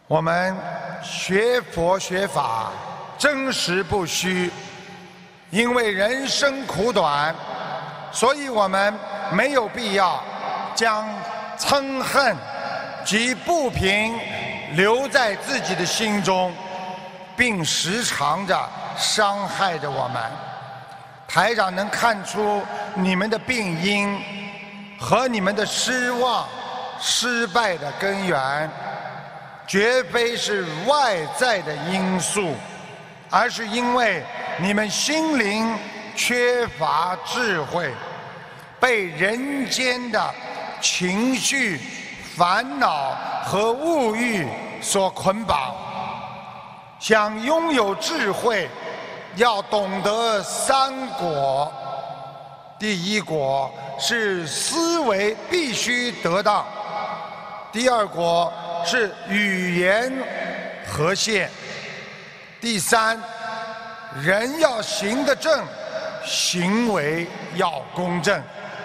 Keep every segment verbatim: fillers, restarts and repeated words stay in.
我们学佛学法，真实不虚。因为人生苦短，所以我们没有必要将嗔恨及不平留在自己的心中，并时常着伤害着我们。台长能看出你们的病因和你们的失望、失败的根源，绝非是外在的因素，而是因为你们心灵缺乏智慧，被人间的情绪、烦恼和物欲所捆绑。想拥有智慧，要懂得三果。第一果是思维必须得当，第二果是语言和谐，第三，人要行得正，行为要公正。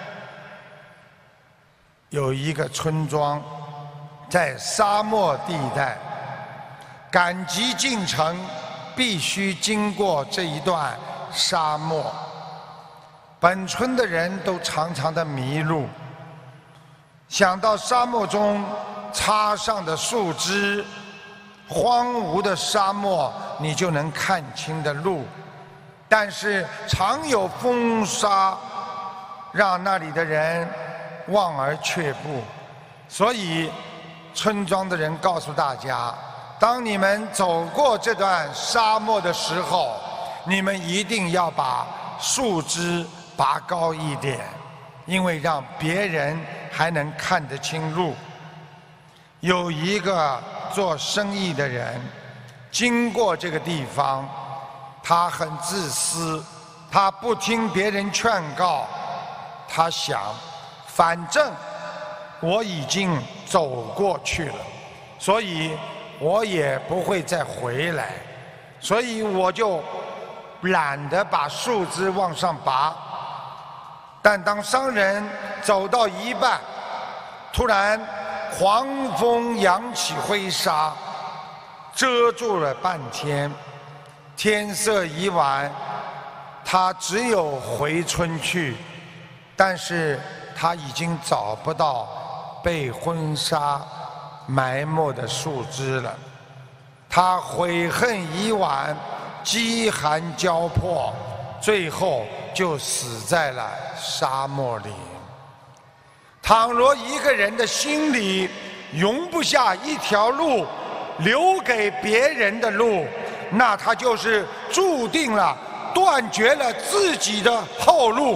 有一个村庄在沙漠地带，赶集进城必须经过这一段沙漠。本村的人都常常的迷路，想到沙漠中插上的树枝，荒芜的沙漠你就能看清的路，但是常有风沙让那里的人望而却步。所以村庄的人告诉大家，当你们走过这段沙漠的时候，你们一定要把树枝拔高一点，因为让别人还能看得清路。有一个做生意的人经过这个地方，他很自私，他不听别人劝告，他想，反正我已经走过去了，所以我也不会再回来，所以我就懒得把树枝往上拔。但当商人走到一半，突然狂风扬起灰沙，遮住了半天。天色已晚，他只有回村去，但是他已经找不到被婚纱埋没的树枝了。他悔恨已晚，饥寒交迫，最后就死在了沙漠里。倘若一个人的心里容不下一条路留给别人的路，那他就是注定了断绝了自己的后路。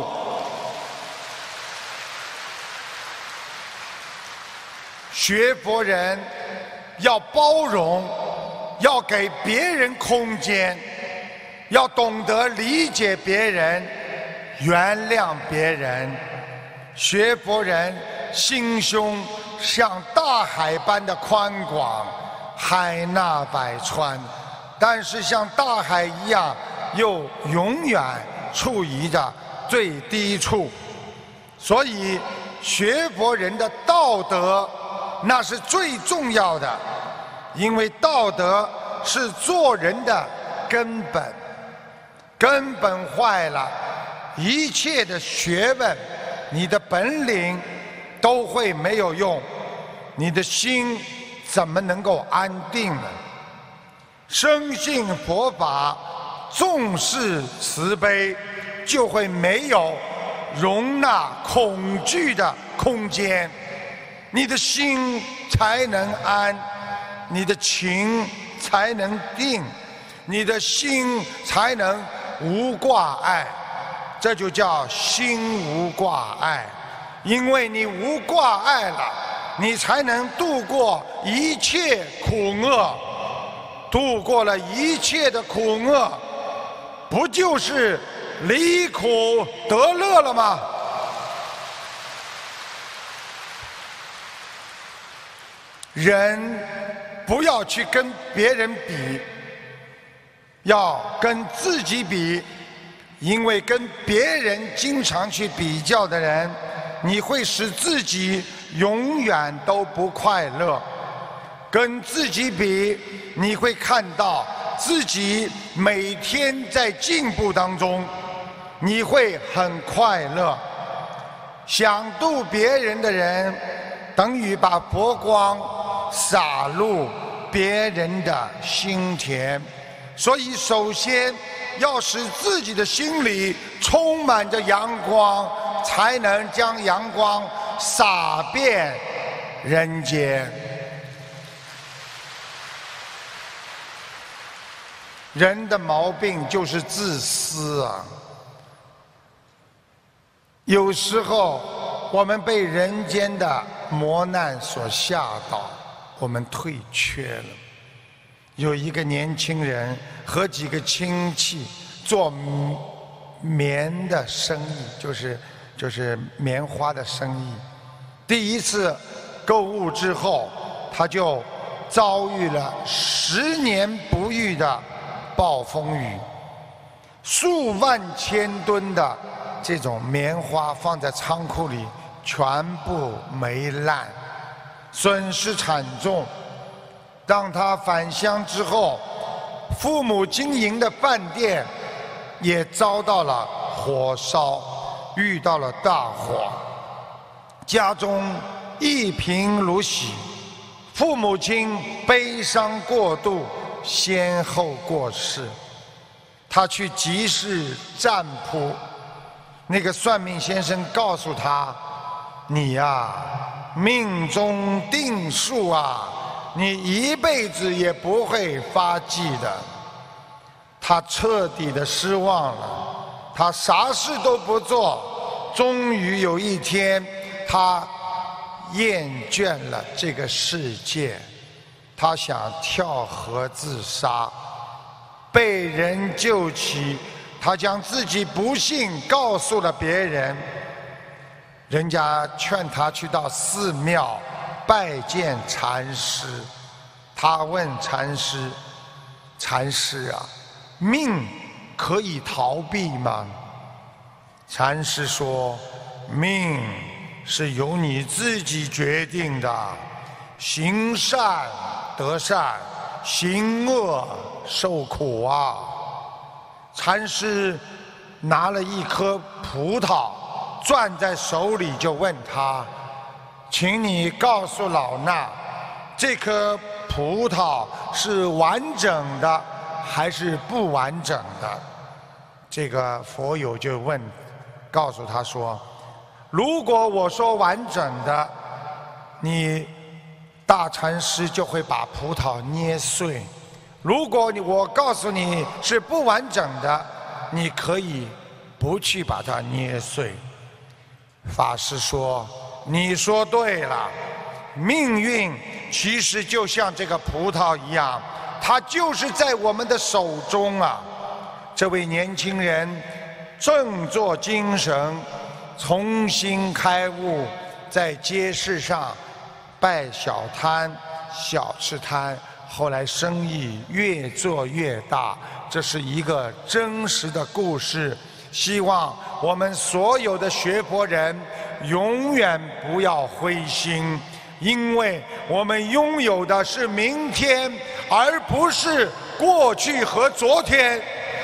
学佛人要包容，要给别人空间，要懂得理解别人，原谅别人。学佛人心胸像大海般的宽广，海纳百川，但是像大海一样又永远处于着最低处。所以学佛人的道德那是最重要的，因为道德是做人的根本，根本坏了，一切的学问你的本领都会没有用，你的心怎么能够安定呢？深信佛法，重视慈悲，就会没有容纳恐惧的空间，你的心才能安，你的情才能定，你的心才能无挂碍。这就叫心无挂碍，因为你无挂碍了，你才能度过一切苦厄。度过了一切的苦厄，不就是离苦得乐了吗？人不要去跟别人比，要跟自己比。因为跟别人经常去比较的人，你会使自己永远都不快乐。 跟自己比，你会看到自己每天在进步当中，你会很快乐。想度别人的人，等于把佛光洒入别人的心田。所以，首先要使自己的心里充满着阳光，才能将阳光洒遍人间。人的毛病就是自私啊！有时候我们被人间的磨难所吓到，我们退却了。有一个年轻人和几个亲戚做棉的生意，就是就是棉花的生意。第一次购物之后，他就遭遇了十年不遇的暴风雨，数万千吨的这种棉花放在仓库里，全部霉烂，损失惨重。当他返乡之后，父母经营的饭店也遭到了火烧，遇到了大火，家中一贫如洗，父母亲悲伤过度，先后过世。他去集市占卜，那个算命先生告诉他：“你呀、啊，命中定数啊，你一辈子也不会发迹的。”他彻底的失望了，他啥事都不做。终于有一天，他厌倦了这个世界，他想跳河自杀，被人救起，他将自己不幸告诉了别人。人家劝他去到寺庙拜见禅师，他问禅师：“禅师啊，命可以逃避吗？”禅师说：“命是由你自己决定的，行善得善，行恶受苦啊。”禅师拿了一颗葡萄攥在手里，就问他：“请你告诉老衲，这颗葡萄是完整的还是不完整的？”这个佛友就问，告诉他说：“如果我说完整的，你大禅师就会把葡萄捏碎；如果你我告诉你是不完整的，你可以不去把它捏碎。”法师说：“你说对了，命运其实就像这个葡萄一样，它就是在我们的手中啊。”这位年轻人振作精神，重新开悟，在街市上摆小摊、小吃摊，后来生意越做越大。这是一个真实的故事，希望我们所有的学佛人永远不要灰心，因为我们拥有的是明天，而不是过去和昨天。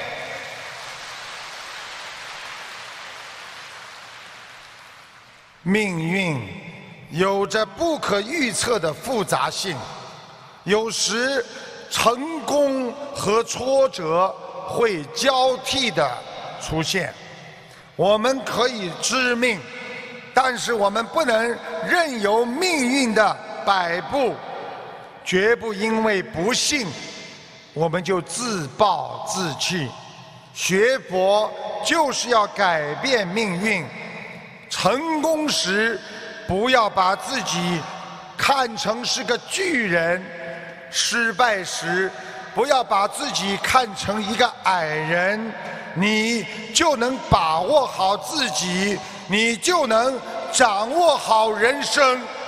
命运有着不可预测的复杂性，有时成功和挫折会交替的出现。我们可以知命，但是我们不能任由命运的摆布，绝不因为不幸我们就自暴自弃。学佛就是要改变命运，成功时不要把自己看成是个巨人，失败时不要把自己看成一个矮人，你就能把握好自己，你就能掌握好人生。